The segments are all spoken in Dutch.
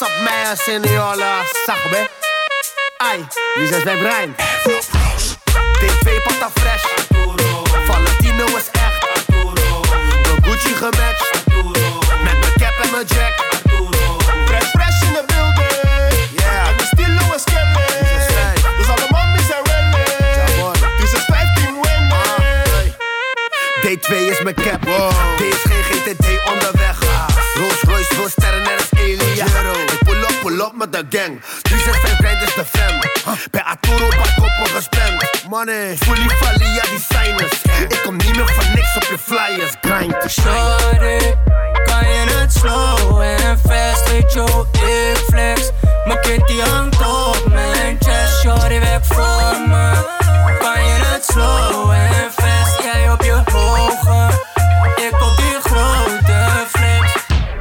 Top man, seniola, sabe? Ai, wie is mijn brein? TV pata fresh. Valentino is echt. Mijn Gucci gematcht. Met mijn cap en mijn jack. Fresh in the building. Yeah. En de stilo is killing. Dus alle mammies zijn willing. Dus het 15 winning. D2 is mijn cap. D is geen GTD onderweg. Rolls Royce, veel sterren net als Elia. Ik pull up met de gang. 365 grind is de fam. Bij Arturo wat koppen gespamd. Money, fully Valia designers. Ik kom niet meer van niks op je flyers. Grind. Shorty, kan je het slow en fast? Weet je, ik flex. Mijn kitty hangt op mijn chest. Shorty, werk voor me. Kan je het slow en fast? Jij op je hoge. Ik op die grote flex.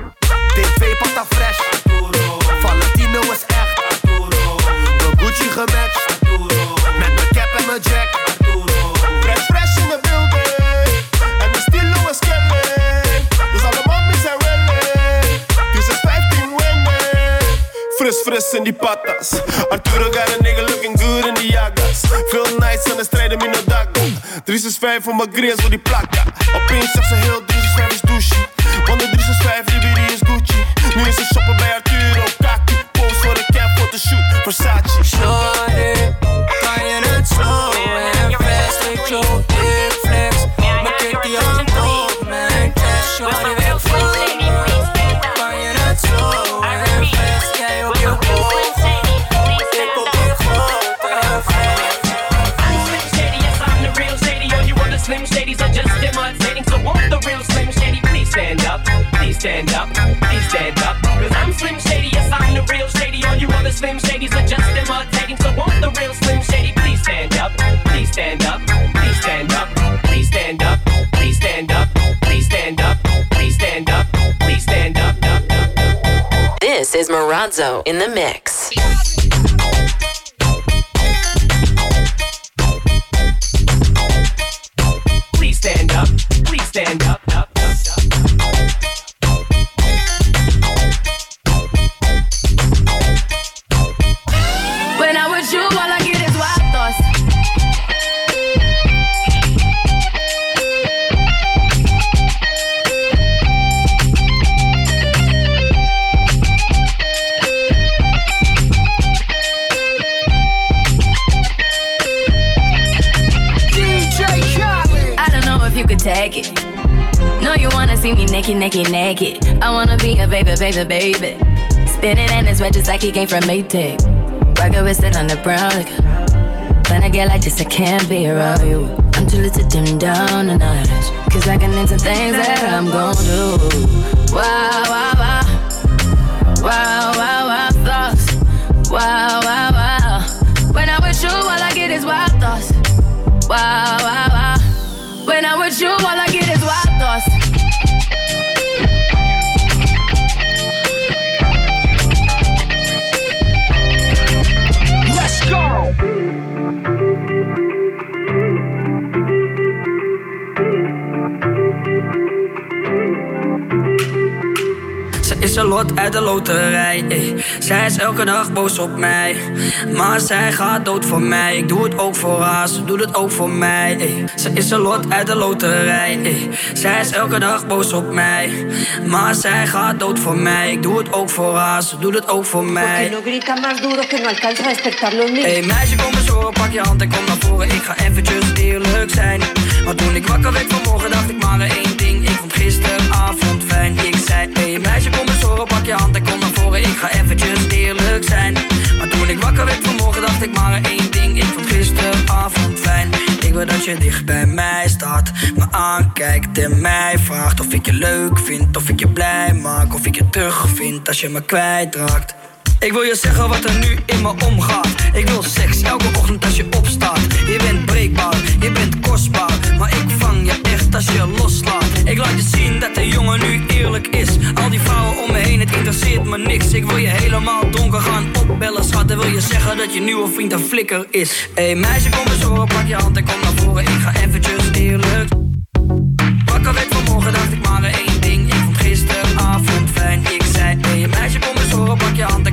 D2 pata fresh. Valentino is echt. Mijn Gucci gematcht. Met mijn cap en mijn jack. Fresh in the building. En de stilo is killing. Dus alle mammies zijn willing. Dus het 15 winning. Fris in die patas. Arturo got a nigga looking good in die jagas. Veel nights aan de strijden met no daga. 365 voor mijn grills voor die plakka. Opeens zag ze heel 365 is douche. Want de 365 Ribéry is Gucci. Nu is ze shoppen bij Arturo Kaki. Pose voor de cap photoshoot Versace. Shorty, kan je het slow en fast? Weet je, ik flex. Mijn kitty hangt op mijn chest. Shorty, werk voor me. Kan je het slow en fast? Jij op je hoge. Ik op die grote flex. I'm Slim Shady, yes I'm the real Shady. All you other Slim Shadys are just imitating. So won't the real Slim Shady please stand up? Please stand up, please stand up. Cause I'm Slim Shady, yes I'm the real Shady. All you other Slim Shadys are just imitating. So won't the real Slim Shady please stand up? Please stand up, please stand up, please stand up, please stand up, please stand up, please stand up, please stand up. This is Marazzo in the mix. Please stand up, please stand up, up, up, up. When I'm with you, all I get is wild thoughts. I don't know if you could take it. No, you wanna see me naked, naked, naked. I wanna be a baby, baby, baby. Spinning in his red just like he came from Maytag. Rocket with it on the brown. Like, when I get like this, I can't be around you. I'm too little to dim down the night. Cause I can into things that I'm gon' do. Wow, wow, wow. Wow, wow, wow, thoughts. Wow, wow, wow. When I'm with you, all I get is wild thoughts. Wow, wow, wow. When I'm with you, all I get is wild thoughts. Let's go! Ze is een lot uit de loterij, ey. Zij is elke dag boos op mij. Maar zij gaat dood voor mij. Ik doe het ook voor haar, ze doet het ook voor mij, ey. Ze is een lot uit de loterij, ey. Zij is elke dag boos op mij. Maar zij gaat dood voor mij. Ik doe het ook voor haar, ze doet het ook voor mij. Hey meisje, kom eens horen, pak je hand en kom naar voren. Ik ga eventjes eerlijk zijn. Maar toen ik wakker werd vanmorgen dacht ik maar één ding. Ik vond gisteravond fijn. Ik zei, hey meisje, kom eens horen, pak je hand en kom naar voren. Ik ga eventjes eerlijk zijn. Maar toen ik wakker werd vanmorgen dacht ik maar één ding. Ik vond gisteravond fijn. Ik wil dat je dicht bij mij staat, me aankijkt en mij vraagt of ik je leuk vind, of ik je blij maak, of ik je terug vind als je me kwijtraakt. Ik wil je zeggen wat er nu in me omgaat. Ik wil seks elke ochtend als je opstaat. Je bent breekbaar, je bent kostbaar. Maar ik vang je echt als je loslaat. Ik laat je zien dat de jongen nu eerlijk is. Al die vrouwen om me heen, het interesseert me niks. Ik wil je helemaal donker gaan opbellen, schat. En wil je zeggen dat je nieuwe vriend een flikker is. Hey meisje, kom eens horen, pak je hand en kom naar voren. Ik ga eventjes eerlijk. Wakker werd vanmorgen dacht ik maar één ding. Ik vond gisteravond fijn. Ik zei, hey meisje, kom eens horen, pak je hand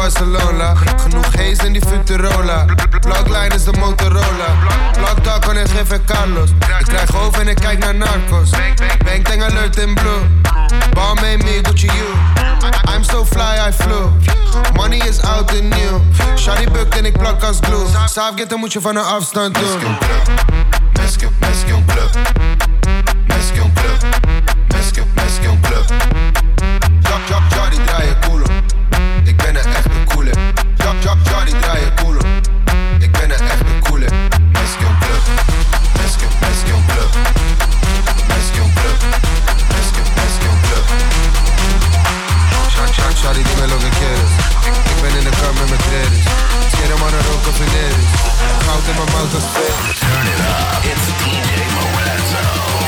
Barcelona. Genoeg geest in die Futurola. Blockline is de Motorola. Blockdog kan en geef Carlos. Ik krijg hoofd en ik kijk naar Narcos. Bang tang alert in blue. Ball made me Gucci you. I'm so fly I flew. Money is oud and new. Shawty bukt en ik plak als glue. Saafgetten moet je van een afstand doen. Mesque un club. Mesque un club. Mesque un club. Shawty draai je culo. Ik ben een echte coole. Shawty draai je culo. Ik ben een echte coole. Mesque un club. Mesque un club. Mesque un club. Mesque un club. Shawty dime lo que quieres. Ik ben in de kar met mijn traders. Quiero mannen roken veneris. Goud in mijn mouth als feest. Turn it up, it's DJ Morazzo.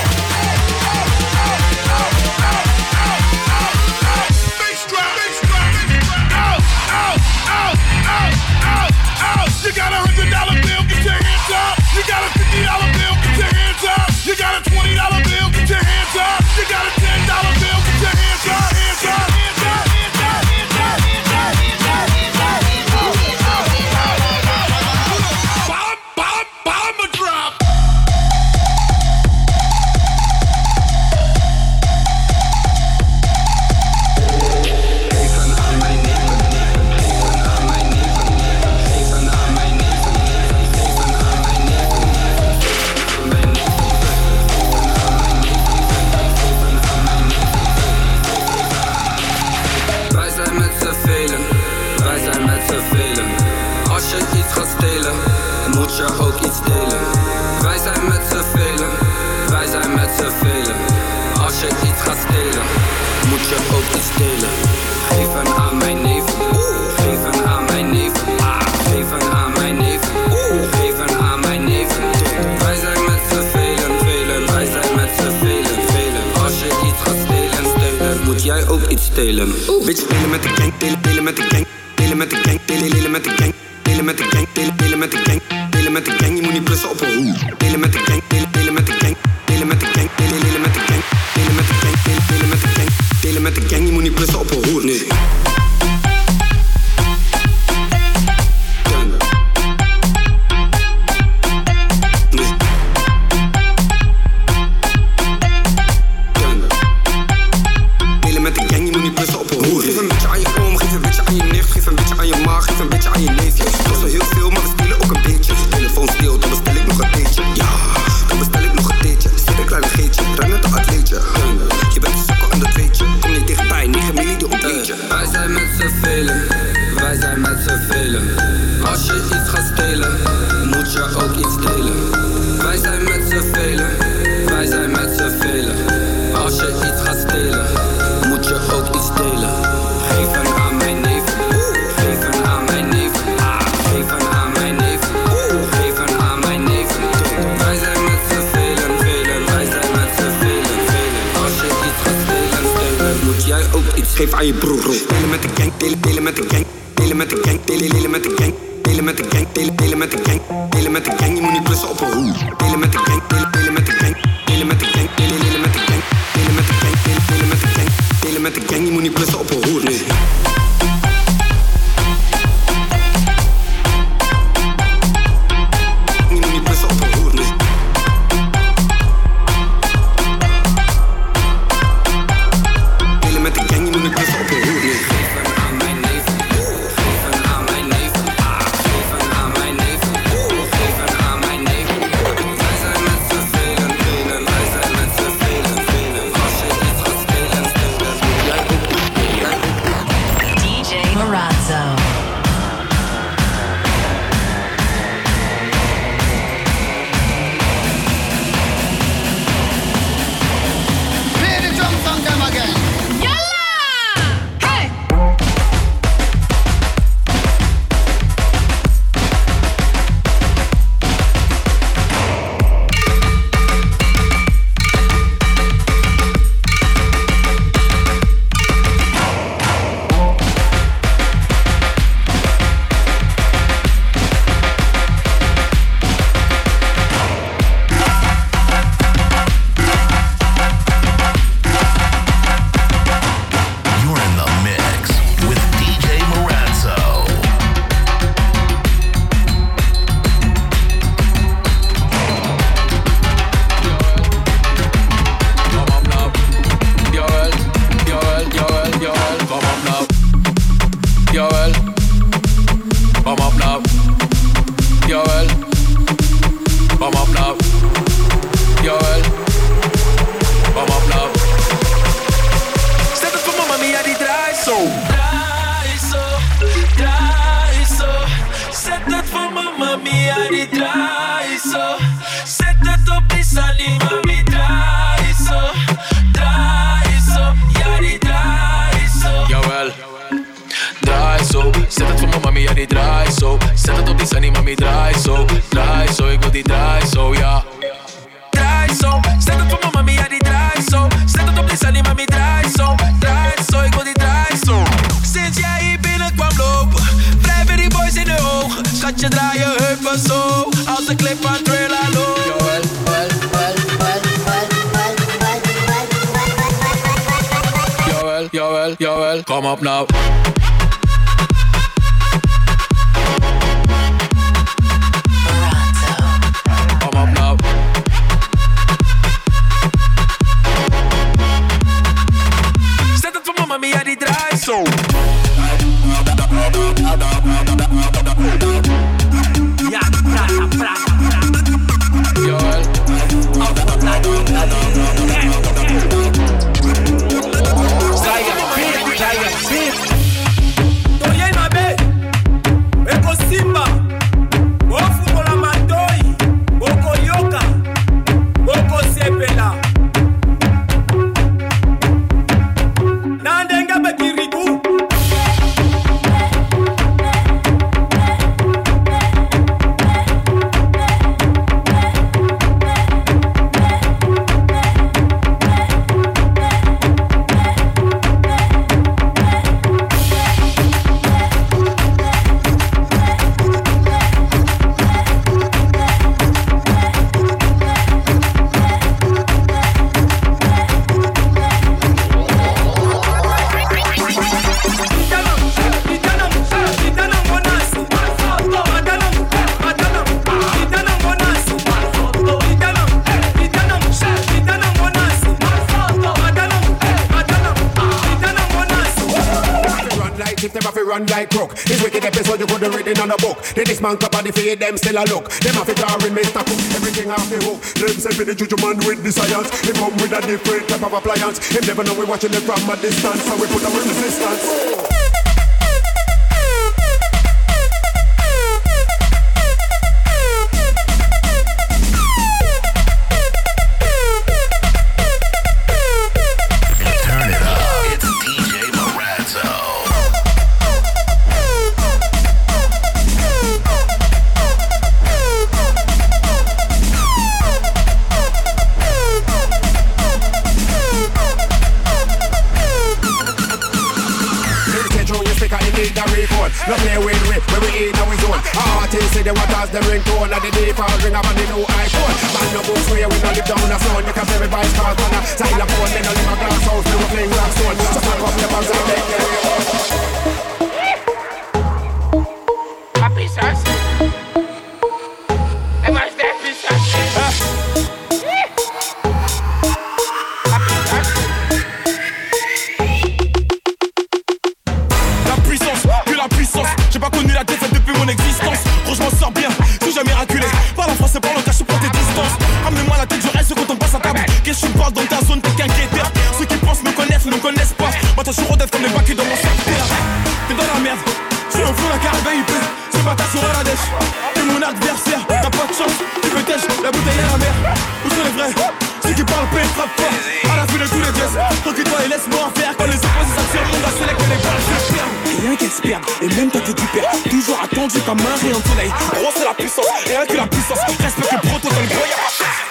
You got a $100 bill, get your hands up. You got a $50 bill, get your hands up. You got a $20 bill, get your hands up. You got a $10 bill, get your hands up. Hands up, hands up, hands up, hands up, hands up, hands up, hands up. Bomb a drop. Als je iets gaat stelen, moet je ook iets delen. Wij zijn met z'n velen, wij zijn met z'n velen. Als je iets gaat stelen, moet je ook iets delen. Geef hem aan mijn neven, geef hem aan mijn neven. Geef hem aan mijn neven, geef hem aan mijn neven. Wij zijn met z'n velen, velen, wij zijn met z'n velen, velen. Als je iets gaat stelen, stelen, moet jij ook iets stelen. Bitch, delen met de gang, delen met de gang. Delen met de gang, delen met de gang. Delen met de gang, delen met de gang. Delen met de gang, je moet niet plussen op een hoe. Delen met de gang, delen met de gang. Delen met de gang, delen met de gang. Delen met de gang, delen met de gang. Delen met de gang, je moet niet plussen op een hoe. Nee. Geef aan je broer. Delen met de gang, delen met de gang. Delen met de gang, delen met de gang. Delen met de gang, delen met de gang. Delen met de gang, je moet niet plussen op een hoe. Delen met de gang, delen met de gang. Delen met de gang, delen met de gang. Delen met de gang, delen met de gang. Delen met de gang, je moet niet plussen op een hoe. Nee. draai zo. Zet het voor mijn mami, ja die draai zo. Zet het op die sunny, mami draai zo. Draai zo, ik wil die draai zo, ja. Draai zo, zet het voor mijn mami, ja die draai zo. Zet het op die sunny, mami draai zo. Draai zo, ik wil die draai zo. Sinds jij hier binnenkwam lopen, wrijven die boys in de ogen. Schatje draai je heupen zo, als de clip van Thriller loopt. Jawel, jawel, kom op nou. Kom op nou. Zet het voor mama, Mia die draait zo. Ja, praat. Jawel. Simba, Ofu la Matoi, Oko Yoka, Oko Sepela. Nandenga Bakiribu. Run like crook. This wicked episode you could have written on a book. Then this man cup of the feed them still a look. Them have to draw in Mr. Cook. Everything off the hook. Them say for the juju man with the science. He come with a different type of appliance. Him never know we watching them from a distance. So we put them in resistance. No play with we, where we in our zone. Artists say they want us the ringtone. And the default ring up on the new iPhone. Man no books where we no live down the zone. You can play with vice cars on a xylophone. They no live a glass house, we were playing rock stone. So fuck up your bags and make A pizzas. É mais 10 pizzas. J'ai pas connu la défaite depuis mon existence. Gros je m'en sors bien, tout jamais miraculé. Parle en français, parle en cache, prends tes distances. Ramenez-moi la tête, je reste quand on passe à table. Qu'est-ce que tu parles dans ta zone, t'es qu'un guetteur. Ceux qui pensent me connaissent, ne me connaissent pas. Moi toi je suis rodef comme les bacs dans mon secteur. T'es dans la merde, je suis au fond d'un carabin IP. C'est pas ta sur la dèche, t'es mon adversaire. T'as pas de chance, tu peux tèche, la bouteille à la mer. Où sont les vrais? Ceux qui parlent paix, frappe fort. À la fin de tous les gestes, tranquille-toi et laisse-moi en faire. Quand les opposés s'attirent, on va sélectionner les balles, je perds. Rien qu'elle se perde, et même toi que tu perds. Toujours attendu comme un rayon de soleil. Gros c'est la puissance, rien que la puissance. Respecte le protocole, gros y'a pas chance.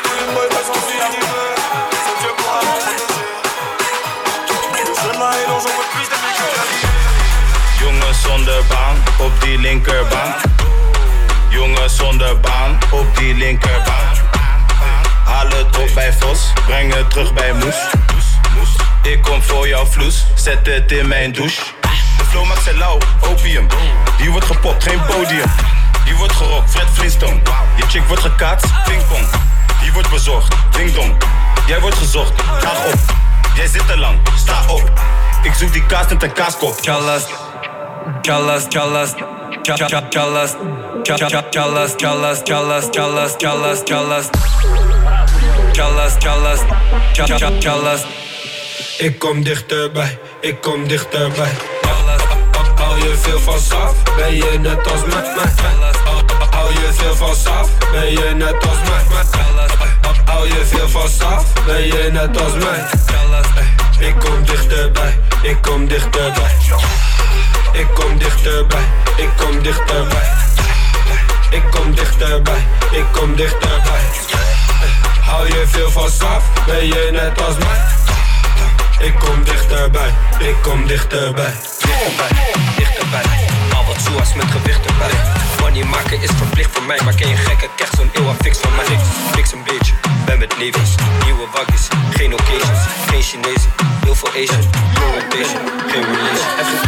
Jongens zonder baan, op die linkerbaan. Jongens zonder baan, op die linkerbaan. Haal het op bij Vos, breng het terug bij Moes. Ik kom voor jouw vloes, zet het in mijn douche. De flow maakt ze lauw, opium. Die wordt gepopt, geen podium. Die wordt gerokt, Fred Flintstone. Je chick wordt gekaatst, pingpong. Die wordt bezorgd, ding dong. Jij wordt gezocht, graag op. Jij zit te lang, sta op. Ik zoek die kaas met een kaaskop. Callas, callas, callas, callas, callas, callas, callas, callas, callas, callas, callas, callas, callas, callas. Ik kom dichterbij, ik kom dichterbij. Hou je veel van Saf, ben je net als mij. Hou je veel van Saf, ben je net als mij. Hou je veel van Saf, ben je net als mij. Ik kom dichterbij, ik kom dichterbij. ik kom dichterbij, ik kom dichterbij. Ik kom dichterbij, ik kom dichterbij. Hou je veel van saf, ben je net als mij. Ik kom dichterbij, ik kom dichterbij. Dichterbij, dichterbij. Al wat zoals met gewicht erbij. Money maken is verplicht voor mij, maar ken je gekke krijg zo'n eeuw fix van mij. Fix een beetje, ben met nevies. Nieuwe waggies, geen occasions. Geen Chinezen, heel veel Asian. Orientation, geen relation.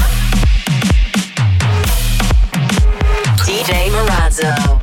DJ Morazzo.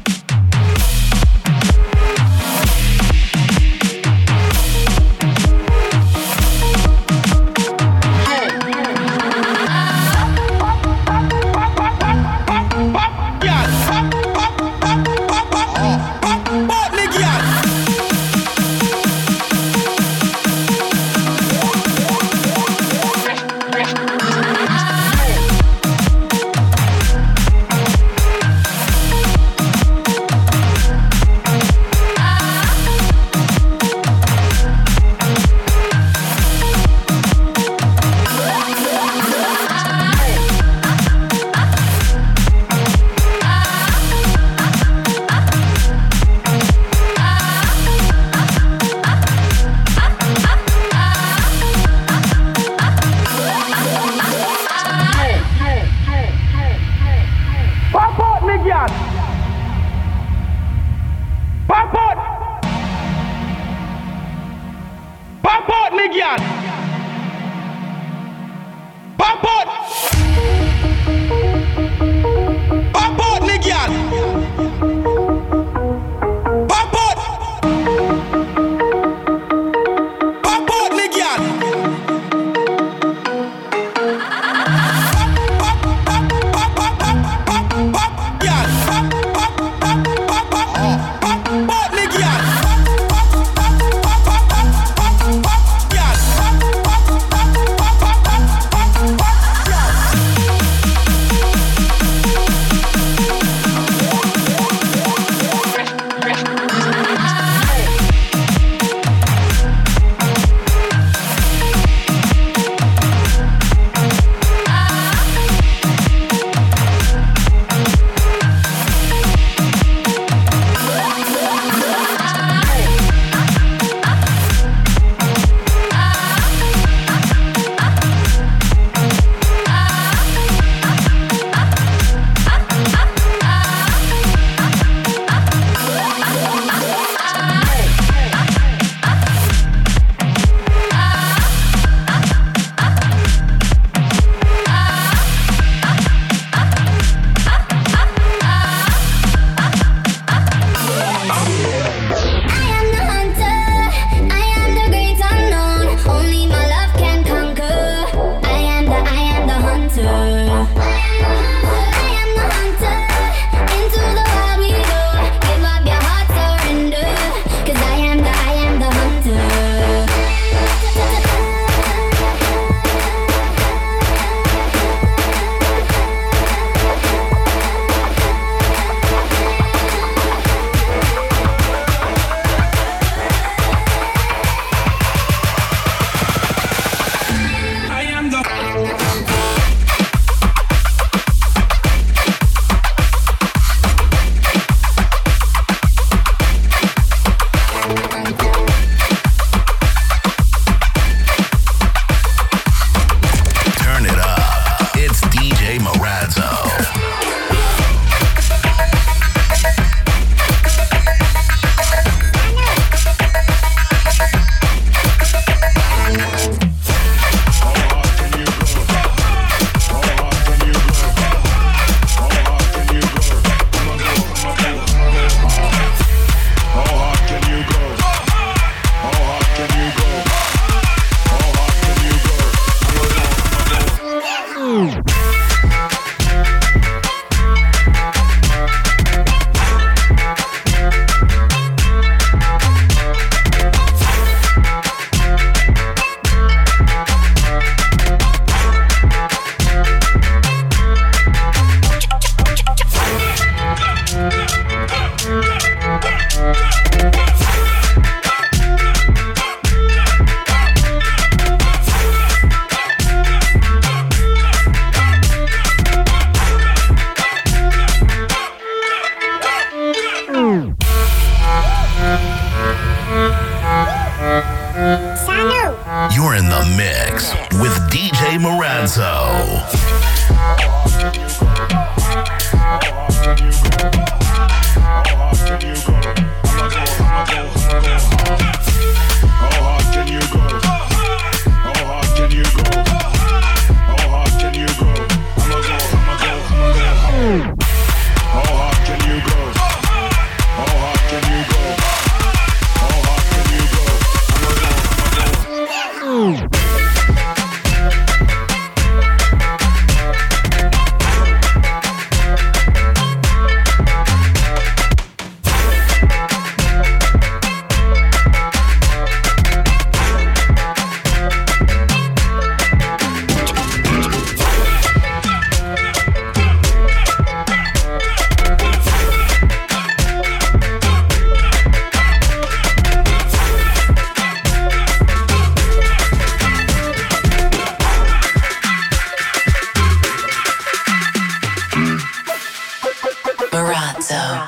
Morazzo.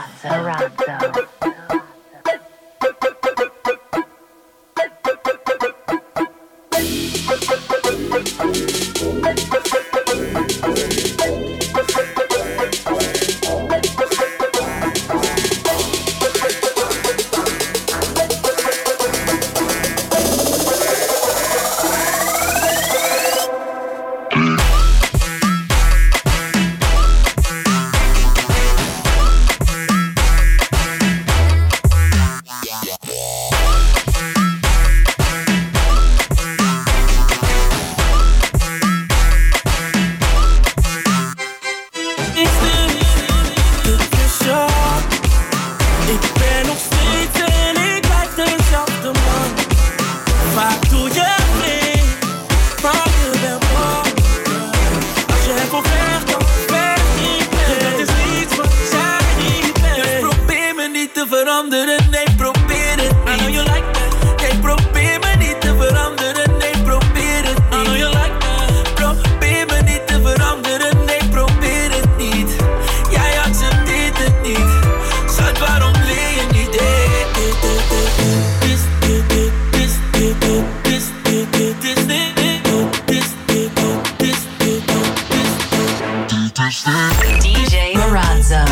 DJ Morazzo.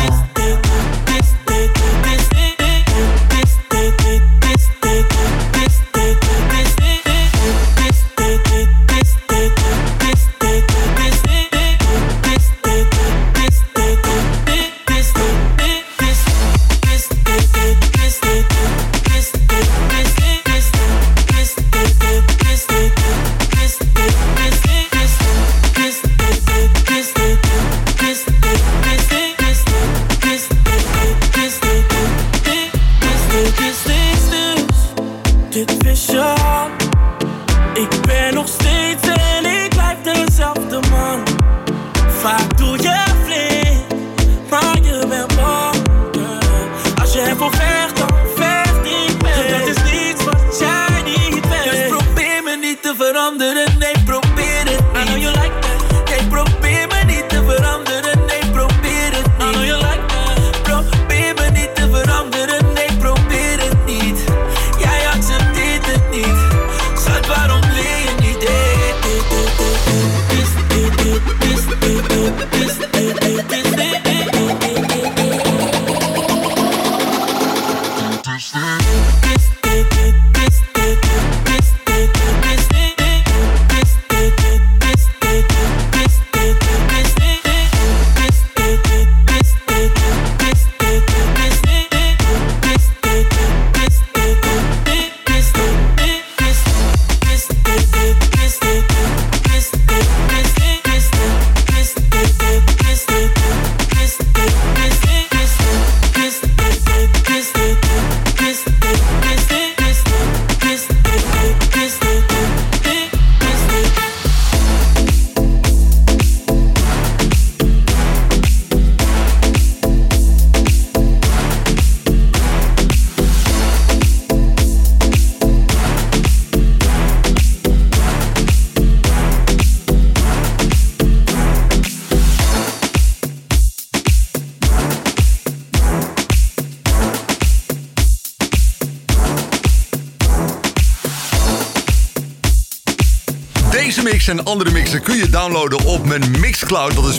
Deze mix en andere mixen kun je downloaden op mijn Mixcloud. Dat is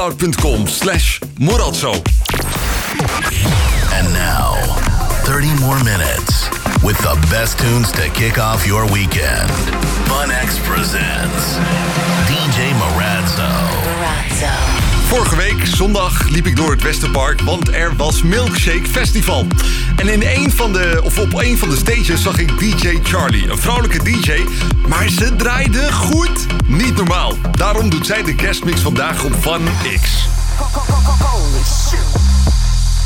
mixcloud.com/Morazzo. And now, 30 more minutes with the best tunes to kick off your weekend. FunX presents DJ Morazzo. Vorige week, zondag, liep ik door het Westerpark, want er was Milkshake Festival. En op een van de stages zag ik DJ Charlie, een vrouwelijke DJ, maar ze draaide goed. Niet normaal. Daarom doet zij de guestmix vandaag op FunX. Holy shit.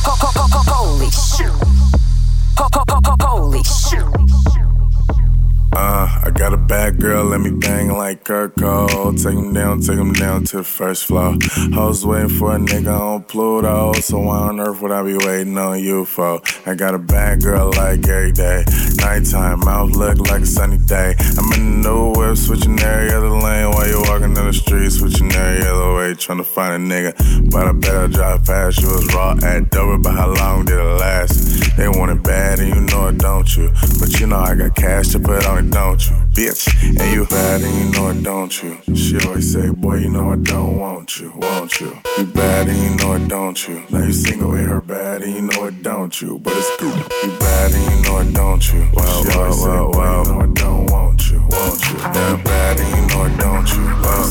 Holy shit. Holy shit. I got a bad girl, let me bang like Kurt Cole. Take him down to the first floor. Hoes waiting for a nigga on Pluto. So why on earth would I be waiting on you for? I got a bad girl like every day. Nighttime, mouth look like a sunny day. I'm in the new whip, switching every other lane. While you walking down the street, switching every other way. Trying to find a nigga, but I bet I'll drive past you. Was raw at Dover, but how long did it last? They want it bad and you know it, don't you? But you know I got cash to put on it, don't you? Bitch, and you bad and you know it, don't you? She always say, boy, you know I don't want you, won't you? You bad and you know it, don't you? Now you single with her bad and you know it, don't you? But it's cool. You bad and you know it, don't you? Well, she always say, boy, you know I don't want you, won't you? You bad and you know it, don't you?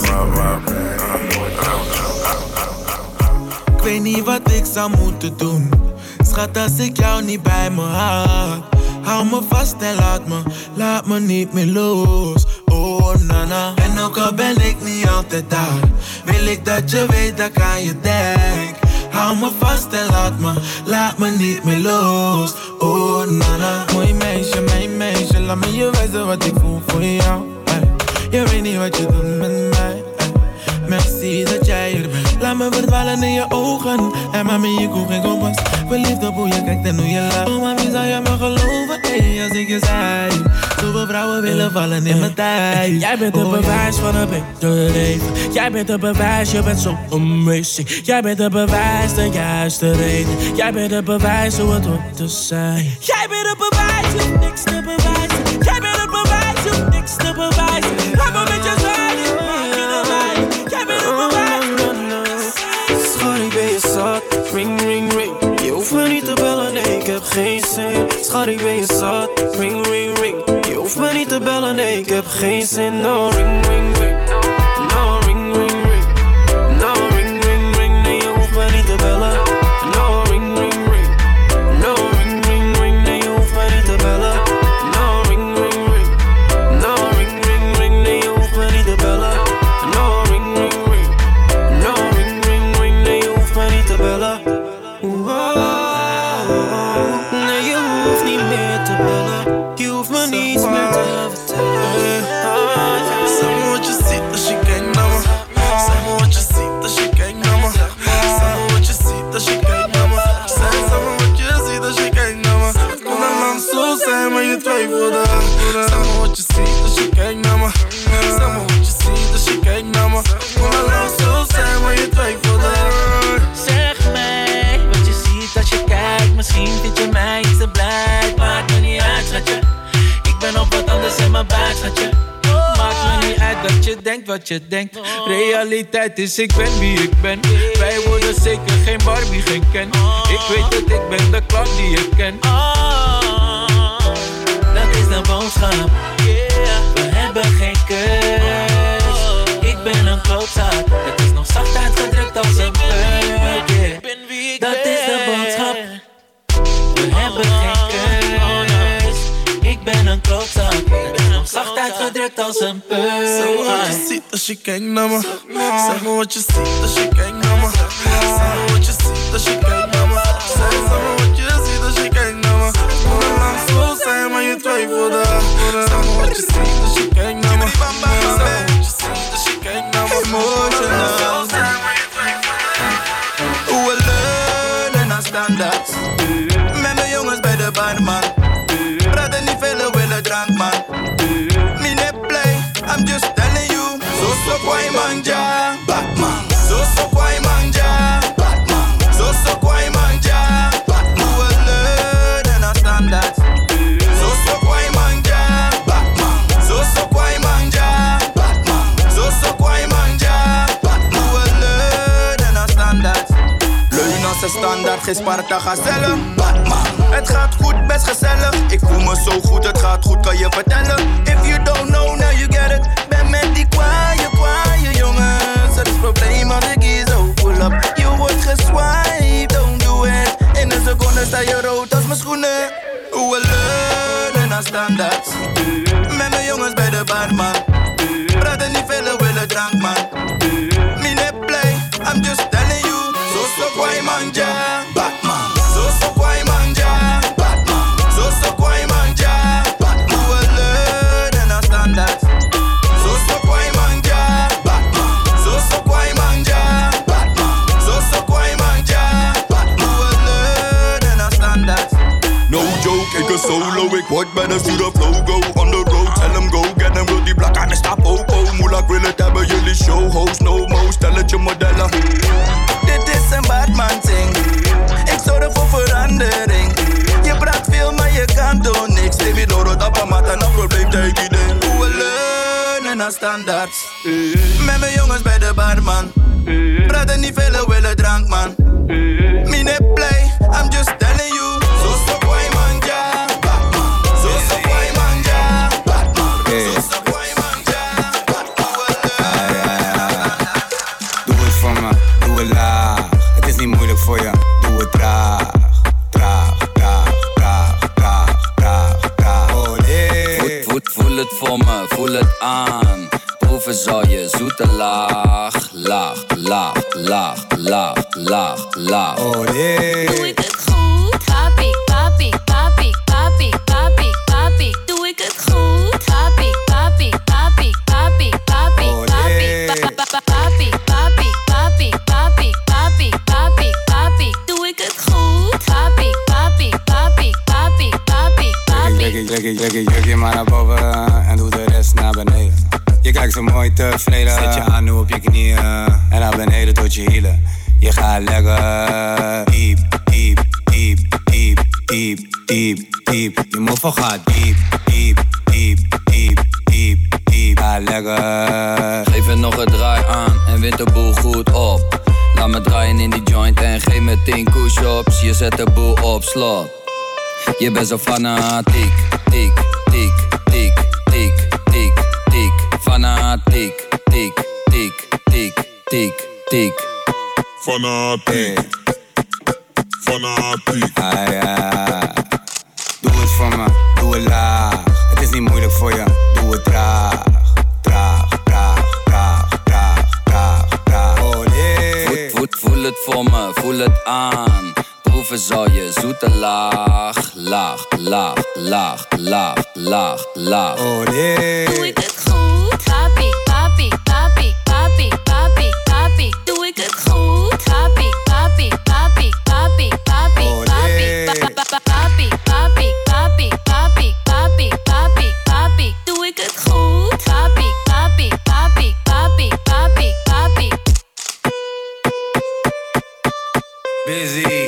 Ik weet niet wat ik zou moeten doen. Schat, als ik jou niet bij me had. Hou me vast en laat me niet meer los. Oh nana. En ook al ben ik niet altijd daar, wil ik dat je weet dat ik aan je denk. Hou me vast en laat me niet meer los. Oh nana. Mooi meisje, mijn meisje, laat me je wijzen wat ik voel voor jou. Je weet niet wat je doet met mij. Merci dat jij er bent. Laat me verdwalen in je ogen. En mami, ik hoef geen kompas. Verliefd op hoe je kijkt en hoe je lacht. Oh mami, zou je me geloven? Hey, als ik je zei. Zoveel vrouwen willen vallen in mijn tijd. Jij bent het bewijs van een beter leven. Jij bent het bewijs, je bent zo amazing. Jij bent het bewijs, de juiste reden. Jij bent het bewijs hoe het hoort te zijn. Jij bent het bewijs, je hebt niks te bewijzen. Jij bent het bewijs, je hebt niks te bewijzen. Laat me met je zijn, ik maak je de wijn. Jij bent het bewijs. Schat, ik ben je zat. Ring, ring, ring. Je hoeft me niet te bellen, nee, ik heb geen zin. Schat, ik ben je zat. Ring, ring, ring. Je hoeft me niet te bellen, nee, ik heb geen zin. No, ring, ring, ring. No, ring, ring, ring. No, ring, ring, ring. Nee, je hoeft me niet te bellen. No, ring, ring, ring. No, ring, ring, ring. Nee, je hoeft me niet te bellen. No, ring, ring, ring. No, ring, ring, ring. Nee, je hoeft me niet te bellen. No, ring, ring, ring. No, ring, ring, ring. Nee, je hoeft me niet te bellen. Nee, je hoeft niet meer te bellen. Je hoeft me niets meer te vertellen. Zeg me wat je ziet als je kijkt naar me. Zeg me wat je ziet als je kijkt naar me. Zeg me wat je ziet als je kijkt naar me. Zeg me wat je ziet als je kijkt naar me. Het kon al lang zo zijn, maar je twijfelde. Zeg me wat je ziet als je kijkt naar me. Zeg me wat je ziet als je kijkt naar me. Het kon al lang zo zijn, maar je twijfelde. Zeg mij wat je ziet als je kijkt. Misschien vind je mij iets te blij. Maakt me niet uit, schatje. Ik ben op wat anders in mijn buik, schatje. Maakt me niet uit dat je denkt wat je denkt. Realiteit is ik ben wie ik ben. Wij worden zeker geen Barbie, geen Ken. Ik weet dat ik ben de klant die je kent. Dat is de boodschap. We hebben geen keus. Ik ben een klootzak. Het is nog zacht uitgedrukt als een peuk. Dat is de boodschap. We hebben geen keus. Ik ben een klootzak. Het is nog zacht uitgedrukt als een peuk. Zeg me wat je ziet als je kijkt naar me. Zeg me wat je ziet als je kijkt naar me. Zeg me wat je ziet als je kijkt naar me. Zeg me wat je ziet als je kijkt naar me. Het kon al lang zo zijn, maar je twijfelde. Zeg me wat je ziet als je kijkt naar me. Zeg me wat je ziet als je kijkt naar me. Emotional. We leunen aan standaard. Met mijn jongens bij de barman. Praten niet veel, willen drank man. Mine play, I'm just telling you. So kwai manja, Batman. So kwai manja, Batman. So kwai manja, Batman. We leunen aan standaard. So kwai manja, Batman. So kwai manja, Batman. So kwai manja, Batman. We leunen aan standaard. Leun als een standaard, geen Sparta gazelle. Batman. Het gaat goed, best gezellig. Ik voel me zo goed, het gaat goed, kan je vertellen. If you don't know, now you get it. Ben met die kwaaie jongens. Het is probleem als ik hier zo pull up. Je wordt geswiped, don't do it. In een seconde sta je rood als mijn schoenen. We leunen aan standaard. Met mijn jongens bij de barman. Praten niet veel, willen drank man. Mine play, I'm just telling you. So kwai manja, Batman. So kwai manja, Batman. So kwai manja, Batman. We leunen solo. Ik word bij de stuur of logo. On the road, tell hem go. Get hem, wil die blak aan de stap, oh oh. Moela, ik wil het hebben, jullie show-host. No mo, stel het je modellen. Dit is een Batman ting. Ik zorg voor verandering. Je praat veel, maar je kan doen niks. Baby, door het apparaat en een probleem tegen die ding. Hoe we leunen naar standaards. Met mijn jongens bij de barman. Praten niet veel, willen drank, man. Mine play, I'm just telling you. So kwai manja, Batman. So kwai manja, Batman. So kwai manja, Doe het voor me, doe het laag. Het is niet moeilijk voor je, doe het traag. Voel het voor me, voel het aan. Proeven zal je zoete laag. Oh nee. Doe ik het goed? Papi. Doe ik het goed? Papi. Doe ik het goed? Papi. Trek je jurkje maar naar boven en doe de rest naar beneden. Je kijkt zo mooi tevreden. Zet je aan nu op je knieën en naar beneden tot je hielen. Je gaat lekker diep. Je move gaat diep. Ga lekker. Geef het nog een draai aan en wint de boel goed op. Laat me draaien in die joint en geef me 10 push-ups. Je zet de boel op slot. Je bent zo fanatiek. Tik. Fanatiek. Tik. Fanatiek. Ah ja. Doe het voor me, doe het laag. Het is niet moeilijk voor je, doe het traag. Oh nee. Voel het voor me, voel het aan. Proeven zal je zoete laag. Oh nee. Doe ik het goed? Papi. Doe ik het goed? Papi. Oh nee. Papi. Doe ik het goed? Papi. Busy.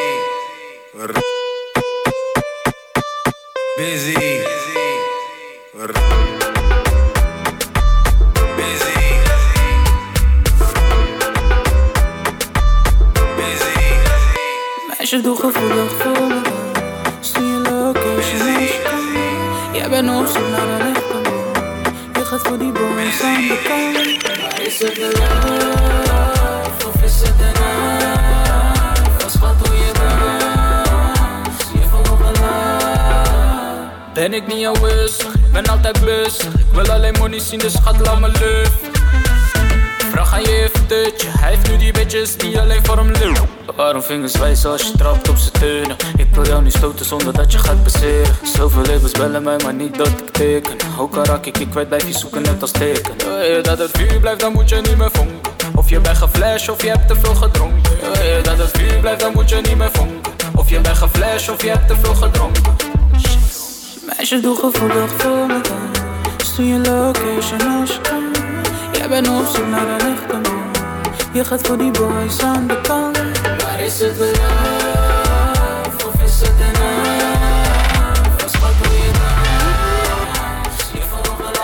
Meisje, doe gevoelig voor me. Stuur je location als je kan. Jij bent op zoek naar een echte man. Je gaat voor die boys aan de kant. Maar is het de love of is het de night? Als wat doe je dan? Zie je voor me laat. Ben ik niet jouw wissig, ben altijd busig. Ik wil alleen money zien, dus schat, laat me luf. Vraag aan je even tutje. Hij heeft nu die bitches die alleen voor hem lukt. Waarom vingers wijzen als je trapt op z'n teunen? Ik wil jou niet stoten zonder dat je gaat passeren. Zoveel labels bellen mij, maar niet dat ik teken. Ook al raak ik je kwijt, blijf je zoeken net als teken. Wil je dat het vuur blijft, dan moet je niet meer vonken. Of je bent geflasht of je hebt te veel gedronken. Wil je dat het vuur blijft, dan moet je niet meer vonken. Of je bent geflasht of je hebt te veel gedronken. Meisje, doe gevoelig voor me dan. Stuur je location als je kan. Jij bent op zoek naar een echte man. Je gaat voor die boys aan de kant. Maar is het de love of is het de night? Als wat doe je dan? Zie je voor me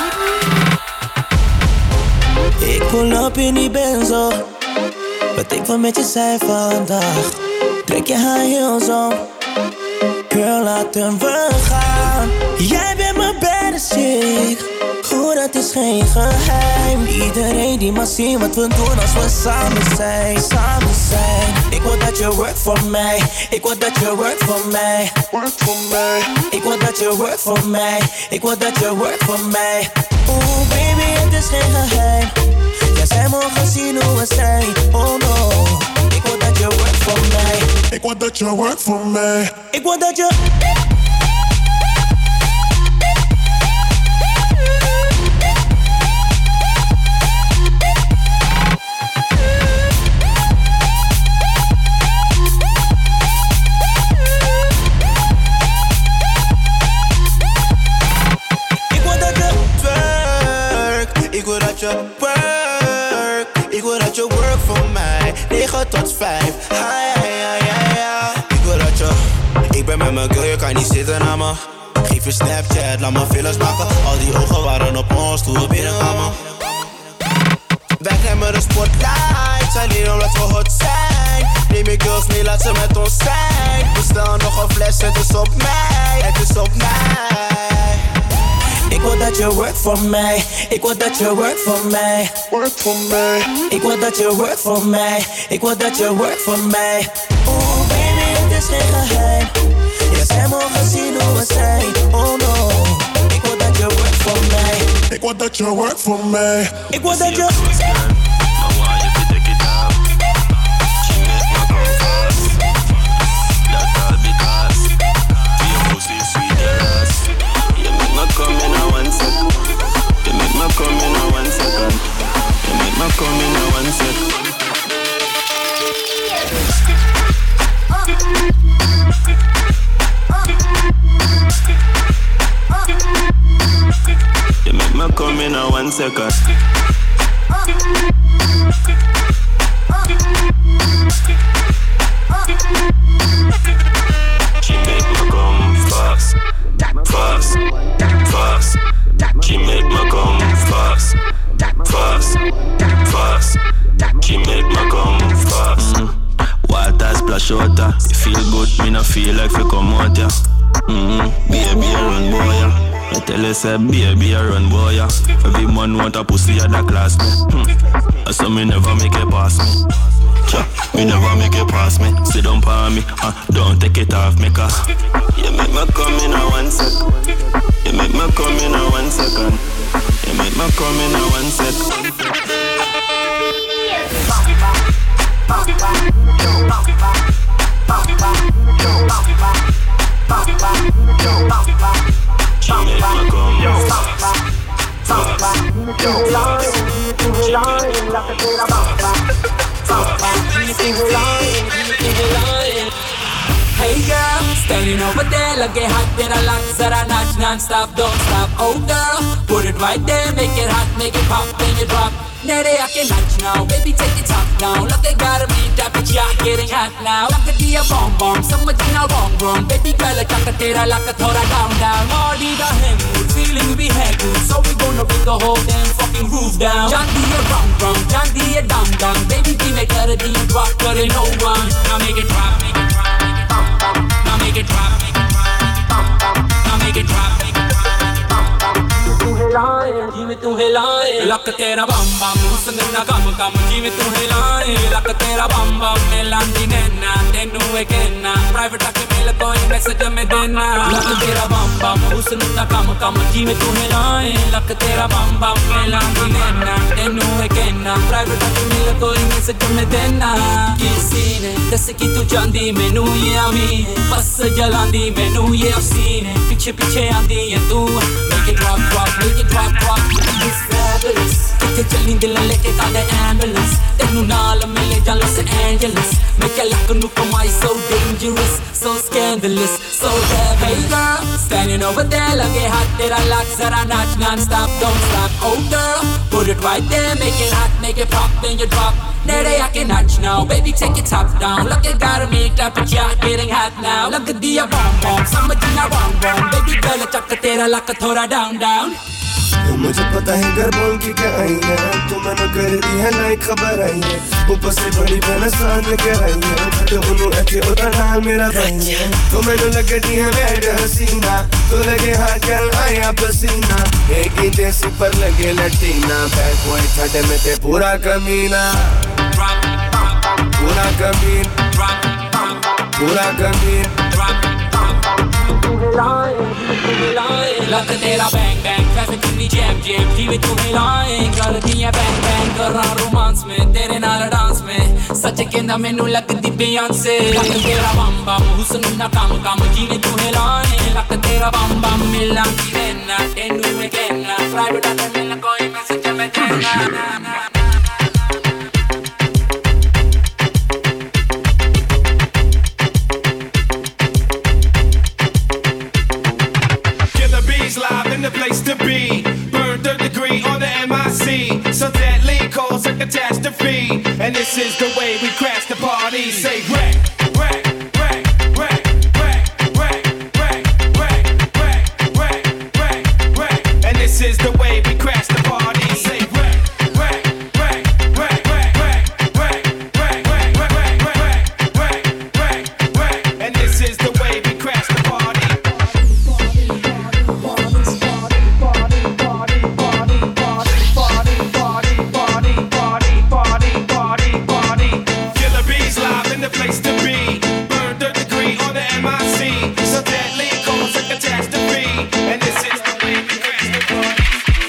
laat. Ik pull up in die benzo. Wat ik wil met je zijn vandaag. Trek je haar heel zo. Girl, laten we gaan. Jij bent mijn baddest chick. Goed, dat is geen geheim. Iedereen die mag zien wat we doen als we samen zijn. Ik wil dat je work voor mij. Ik wil dat je work voor mij. Ik wil dat je work voor mij. Ik wil dat je work voor mij. Oeh baby, het is geen geheim. Ja, zij mogen zien hoe we zijn. Oh no. Ik wil dat je work voor mij. Ik wil dat je work voor mij. Ik wil dat je... ons 5. Ik wil dat je, ik ben met mijn girl, je kan niet zitten naar me. Geef je Snapchat, laat me feelings maken. Al die ogen waren op ons toen we binnenkwamen. Wij hebben de spotlights, alleen omdat we hot zijn. Neem je girls mee, laat ze met ons zijn. Bestel nog een fles, het is op mij, het is op mij. Ik wil dat je work voor mij. Ik wil dat je work voor mij. Work voor mij. Ik wil dat je work voor mij. Ik wil dat je work voor mij. Oh baby, het is geen geheim. Ja, zij mogen zien hoe we zijn. Oh no. Ik wil dat je work voor mij. Ik wil dat je work voor mij. Ik wil dat je. Come in a 1 second. You make me come in a 1 second. You make me come in a 1 second. You make me come in a 1 second. She make me come fast, fast, fast. She make me come fast, fast, fast. She make me come fast. Water splash out ya. You feel good, me no feel like you come out ya. Baby, run boy ya. I tell you say baby, run boy ya. Every man want a pussy at the class me. So me never make it pass me. Me never make it pass me. Sit down for me, don't take it off me, cause you make me come in a 1 second. You make me come in a 1 second. You make me come in a 1 second. She make me come Hey girl, standing over there, lage hot, tera lag, zara naach non-stop, don't stop. Oh girl, put it right there, make it hot, make it pop, then you drop. Nere aake naach now, baby take it top down. Lage garmi, tap it, yeah, getting hot now. Lage diya bomb bomb, samajh na wrong wrong. Baby girl, chaka tera lag, thoda down down. Body da hai mood, feeling we have to, so we gonna bring the whole damn fucking roof down. Jaan diya wrong wrong, jaan diya down down. Baby give it kar diya drop, kare no one. Now make it drop, make it drop. Now make it drop, make it drop. Now make it drop, make it drop. Jive tu hilaye, lak tera bam bam, usne na kam kam. Jive tu hilaye, lak tera bam bam. Melandi nena, tenu ekena. Private aake mail koi message me dena. Lak tera bam bam, usne na kam kam. Jive tu hilaye, lak tera bam bam. Melandi nena, tenu ekena. Private aake mail koi message me dena. Kisi ne दस की तू चांदी मैनू ये आमी बस जलांदी मैनू ये अफसीने पीछे पीछे आंदी है तू make it drop drop make it drop drop it's fabulous किथे चली दिल लेके काले ambulance तेनू नाल मिले जा Los Angeles make a look no कमाई so dangerous so scandalous so bad hey girl standing over there लगे हाथ तेरा लाख जरा नाच non-stop don't stop oh girl put it right there make it hot make it pop then you drop Nere aake naach now baby take it top down look it got me clap it yeah getting hot now lag diya bomb bomb samajh na wrong wrong baby girl chak tera lak thoda down down तो मुझे पता है घर बोल के क्या आई है तो मैंने कर दी है नई खबर आई है ऊपर से बड़ी बहन साथ लेकर आई है तो उन्होंने ऐसे उतर नाल मेरा भाई है तो मैंने लग दी है बैड हसीना तो लगे हाथ कर आया पसीना एक ही जैसी पर लगे लटीना बैड बॉय छाटे में ते पूरा कमीना पूरा कमीन पूरा कमीन लक तेरा bang bang traffic in the jam jam जीवे तू हिलाए कर दिया bang bang कर रहा रोमांस में तेरे नाल डांस में सच कहना मैनू लगदी Beyonce लक तेरा बम बम हुस्न ना काम काम जीवे तू हिलाए लक तेरा बम बम मिला की देना तेनू मैं कहना प्राइवेट आके मिलना कोई मैसेज में देना Live in the place to be. Burn 3rd degree on the MIC. So deadly cause a catastrophe. And this is the way we crash the party. party. Say wreck, wreck, wreck, wreck, wreck, wreck, wreck, wreck, wreck, wreck, wreck, wreck. And this is the way we crash the party. Say wreck, wreck, wreck, wreck, wreck, wreck, wreck, wreck, wreck, wreck, wreck, wreck, wreck, wreck. And this is the way we crash the party. Place to be, burn 3rd degree on the MIC. So deadly cause a catastrophe, and this is the way we crash the party.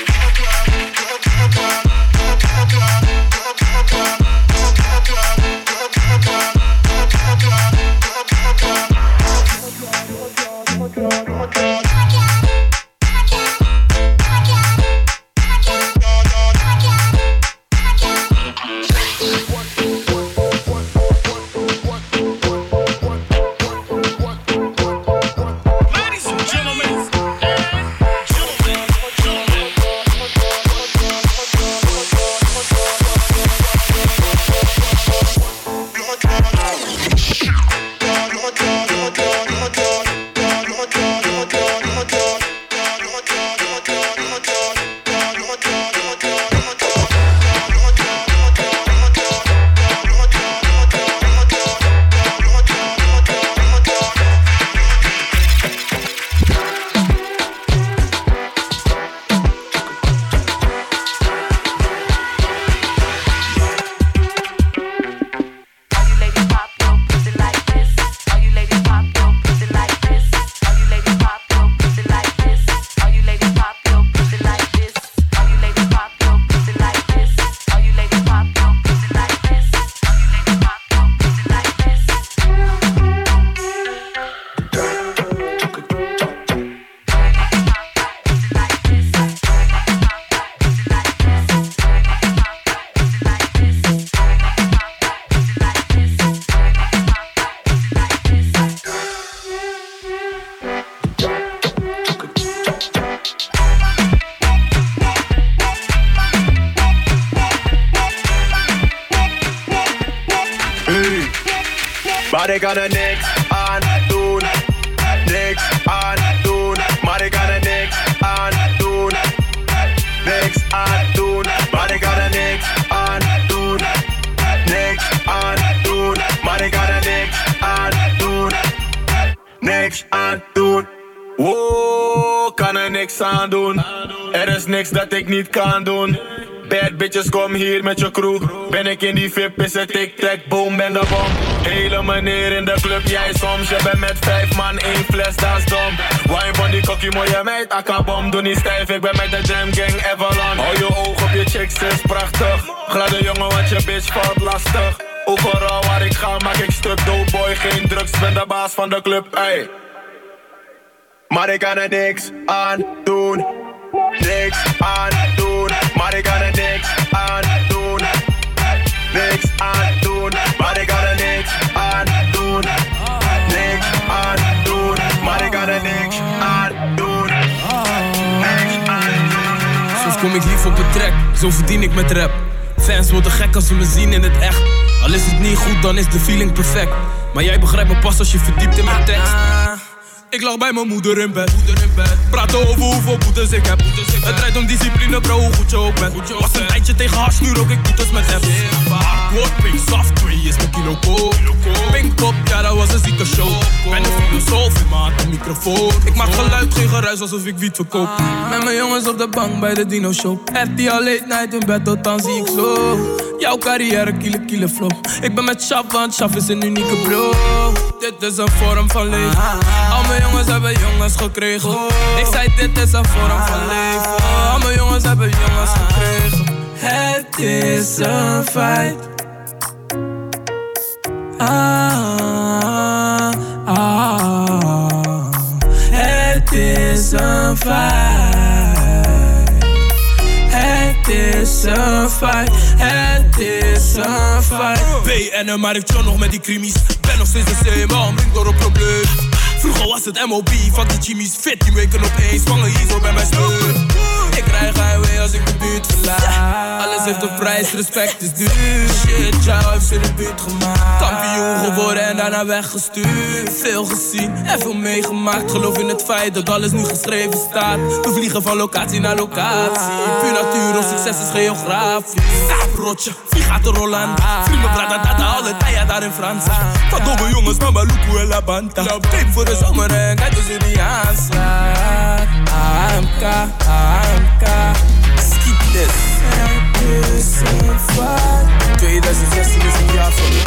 Maar ik kan er niks aan doen, niks aan doen. Maar ik kan er niks aan doen, niks aan doen. Maar ik kan er niks aan doen, niks aan doen. Maar ik kan er niks aan doen, niks aan doen. Wow, kan er niks aan doen. Er is niks dat ik niet kan doen. Bad bitches, kom hier met je crew. Ben ik in die VIP, is het tic-tac, boom, ben de bom. Hele meneer in de club, jij soms. Je bent met 5 man, 1 fles, dat is dom. Wine van die kokkie, mooie meid, akabom. Doe niet stijf, ik ben met de Jam Gang, Avalon. Hou je oog op je chicks, is prachtig. Gladde jongen, want je bitch valt lastig. Overal waar ik ga, maak ik stuk. Dope boy, geen drugs, ben de baas van de club, ey. Maar ik kan er niks aan doen, niks aan doen. Maar ik kan er niks aan doen, niks aan doen. Maar ik kan er niks aan doen, niks aan doen. Maar ik kan er niks aan doen, niks aan doen. Soms kom ik lief op het track, zo verdien ik met rap. Fans worden gek als ze me zien in het echt. Al is het niet goed, dan is de feeling perfect. Maar jij begrijpt me pas als je verdiept in mijn tekst. Ik lag bij mijn moeder in bed. Praten over hoeveel boetes ik heb. Het draait om discipline, bro, hoe goed je ook bent. Was een tijdje tegen hash, nu rook ik boetes met apps. Hardcore, pink, soft, 3 is mijn kilo coke. Pinkpop, ja dat was een zieke show. Ben een filosoof in mijn hand, een microfoon. Ik maak geluid, geen geruis, alsof ik wiet verkoop. Met mijn jongens op de bank bij de Dino Show. RTL late night in bed, tot dan zie ik zo. Jouw carrière, kiele flow. Ik ben met Shaf, want Shaf is een unieke bro. Dit is een vorm van leven. Al mijn jongens hebben jongens gekregen. Ik zei dit is een vorm van leven. Al mijn jongens hebben jongens gekregen. Het is een feit. Het is een feit. Het is een feit. Het is een feit. BN'en, maar ik chill nog met die krimis. Ben nog steeds een C, maar omringd door een probleem. Vroeger was het MOB, fuck die Jimmy's fit, die weken opeens, zwanger hier zo bij mijn steun. Ik krijg highway als ik de buurt verlaat. Alles heeft een prijs, respect is duur. Shit, jou heeft ze de buurt gemaakt. Kampioen geworden en daarna weggestuurd. Veel gezien en veel meegemaakt. Geloof in het feit dat alles nu geschreven staat. We vliegen van locatie naar locatie. Puur natuur, ons succes is geografisch. Rotje, wie gaat er rollen aan? Vrienden praten tata, alle tijden daar in Frans. Van domme jongens, mama, Luku en La Banta. Tape voor de zomer en kijk dus in die aanslaat. AMK, AMK. Skip this. 2016 is het jaar van de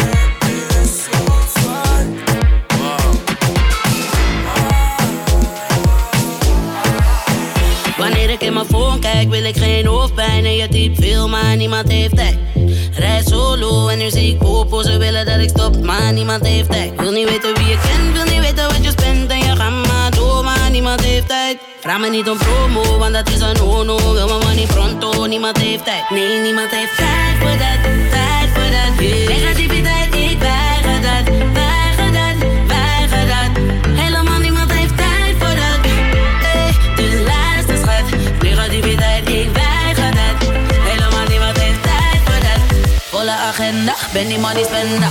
Wanneer ik in mijn phone kijk, wil ik geen hoofdpijn. En je typt veel, maar niemand heeft tijd. Rijd solo en nu zie ik popo. Ze willen dat ik stop, maar niemand heeft tijd. Wil niet weten wie je kent, wil niet weten wat je spent. En je gaat maar door, maar niemand heeft tijd. Vraag me niet om promo, want dat is een no-no. Wil me money pronto, niemand heeft tijd. Nee, niemand heeft tijd voor dat, tijd voor dat. Negativiteit, ik weiger dat, weiger dat, weiger dat. Helemaal niemand heeft tijd voor dat. Dus luister schat, negativiteit, ik weiger dat. Helemaal niemand heeft tijd voor dat. Volle agenda, ben die money spender.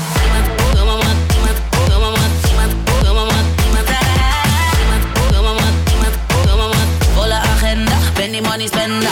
Ben die money spender.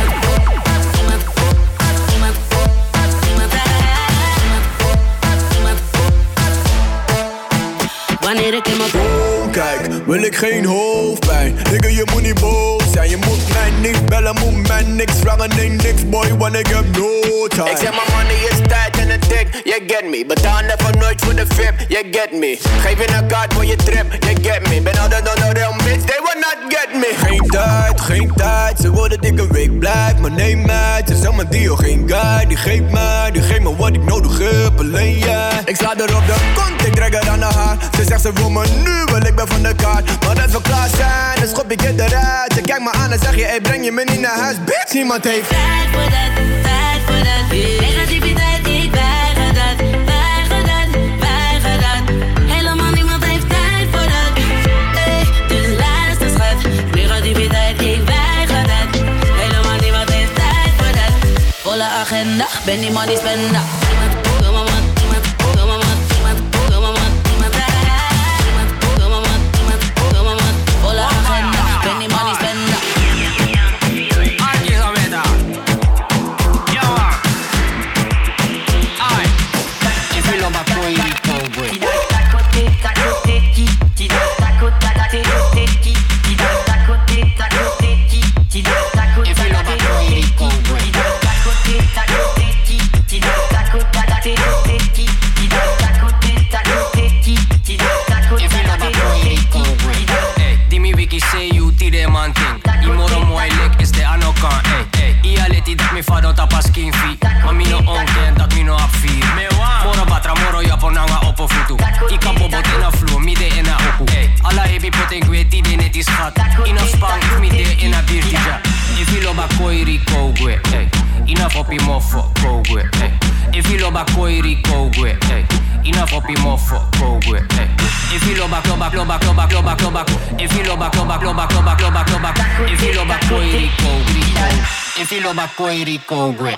Wanneer ik in mijn phone kijk, wil ik geen hoofdpijn. Nigga, je moet niet boos zijn. Je moet mij niks bellen, moet mij niks vragen. Nee, niks boy, want ik heb no time. Ik zeg mijn money is tijd en een tik, you get me. Betaal never nooit voor de VIP, you get me. Geef je een kaart voor je trip, you get me. Ben ouder dan een real bitch, they will not get me. Geen tijd, ze willen dat ik een week blijf. Maar nee meid, ze zijn mijn deal, geen guy. Die geeft me wat ik nodig heb, alleen jij. Ik sla er op de kont, ik trek er aan de haar. Ze zegt ze wil me nu, wel ik ben van de kaart. Maar dat we klaar zijn, dan schop ik je eruit. Je kijkt me aan en zeg je, hey, breng je me niet naar huis, bitch. Niemand heeft tijd voor dat, tijd voor dat. Negativiteit, ik weiger dat, weiger dat, weiger dat. Helemaal niemand heeft tijd voor dat. Dus luister schat, negativiteit, ik weiger dat. Helemaal niemand heeft tijd voor dat. Volle agenda, ben die money spender. Volle agenda, ben die money spender. Fado tapa skin fi, maar mino onken dat mino afvier. Moro batra, moro japo nanga oppo futu. Ika bobot in a flow, mide in a oku. Alla hebi poten kwe tide net is gat. In a spang, if mide in a birtija. If you loba koiri kogwe, enough op je mofo kogwe. If you loba koiri kogwe, enough op je mofo kogwe. If you loba kloba kloba kloba kloba kloba. If you loba kloba kloba kloba kloba kloba. If you loba koiri kogwe. If you loba koiri kogwe.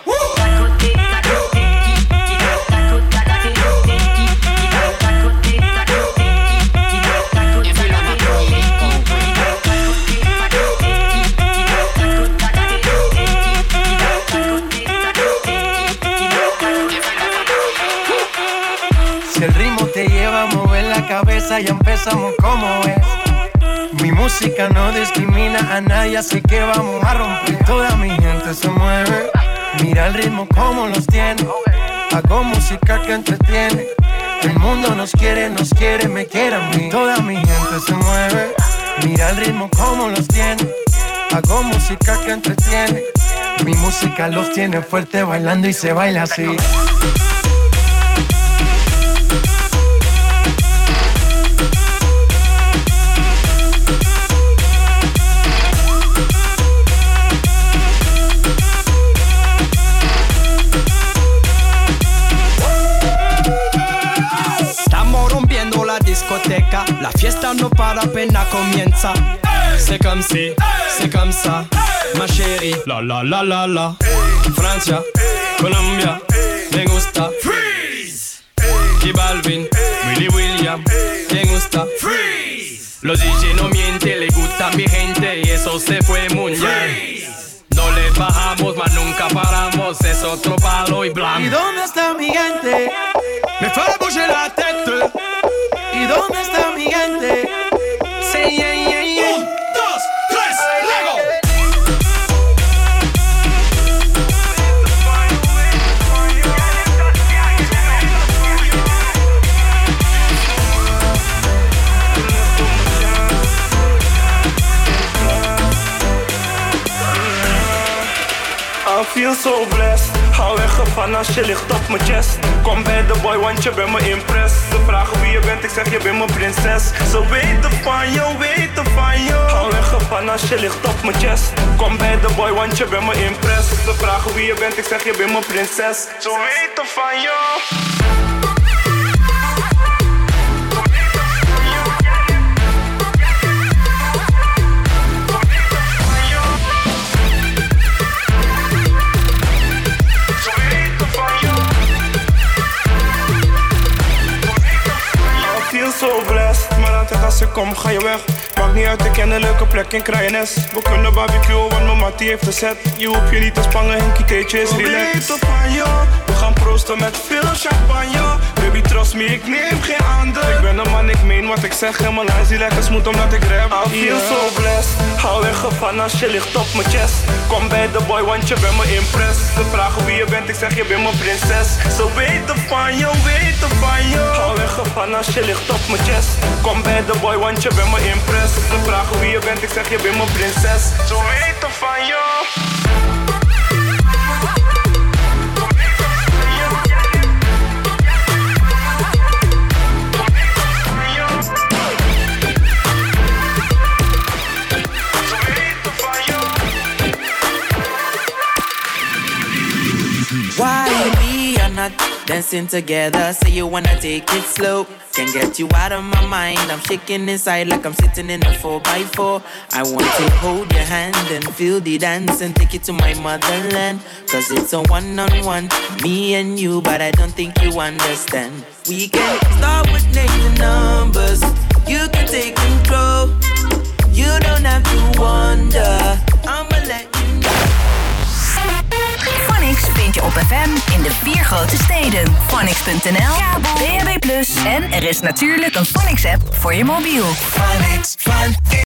Si el ritmo te lleva a mover la cabeza, ya empezamos como es. Mi música no discrimina a nadie, así que vamos a romper. Toda mi gente se mueve, mira el ritmo como los tiene. Hago música que entretiene. El mundo nos quiere, me quiere a mí. Toda mi gente se mueve, mira el ritmo como los tiene. Hago música que entretiene. Mi música los tiene fuerte bailando y se baila así. La fiesta no para, apenas comienza. C'est comme si, c'est comme ça. ma chérie. La la la la la. Francia, Colombia, me gusta. Freeze. Y Balvin, Willy William, me gusta. Freeze. Los DJ no mienten, le gusta mi gente y eso se fue mundial. No le bajamos, mas nunca paramos, es otro palo y blanco. ¿Y dónde está mi gente? Me fais bouger la tête. ¿Y dónde está mi gente? Say yeah, yeah, yeah. 1, 2, 3, Lego. I feel so blessed. Hou weg ervan als je ligt op mijn chest. Kom bij de boy, want je bent me impressed. Ze vragen wie je bent, ik zeg je bent mijn prinses. Ze weten van je, weten van je. Hou weg ervan als je ligt op mijn chest. Kom bij de boy, want je bent me impressed. Ze vragen wie je bent, ik zeg je bent mijn prinses. Ze weten van je. So blessed, maar altijd als ik kom ga je weg. Maakt niet uit, ik ken een leuke plek in Kraaienest. We kunnen barbecuen, want mijn mattie heeft de set. Je hoeft je niet te spangen, Henkie Theetje is relaxed. We weten van je, we gaan proosten met veel champagne. Baby trust me, ik neem geen ander. Ik ben een man, ik meen wat ik zeg. En mijn lines die lekker smooth omdat ik rap. I feel so blessed, hou weg ervan als je ligt op mijn chest. Kom bij de boy, want je bent me impressed. Ze vragen wie je bent, ik zeg je bent mijn prinses. Ze weten van je, weten van je. Hou weg ervan als je ligt op mijn chest. Kom bij de boy, want je bent me impressed. Ze vragen wie je bent, ik zeg je bent mijn prinses. Ze weten van je. Why we are not dancing together? Say you wanna take it slow. Can't get you out of my mind. I'm shaking inside like I'm sitting in a 4x4. I want to hold your hand and feel the dance and take it to my motherland. Cause it's a one-on-one, me and you, but I don't think you understand. We can start with naming numbers. You can take control. You don't have to wonder. I'ma let you know. Phonix vind je op FM in de 4 grote steden. Phonix.nl, kabel, DAB+, en er is natuurlijk een Phonix-app voor je mobiel. Phonix,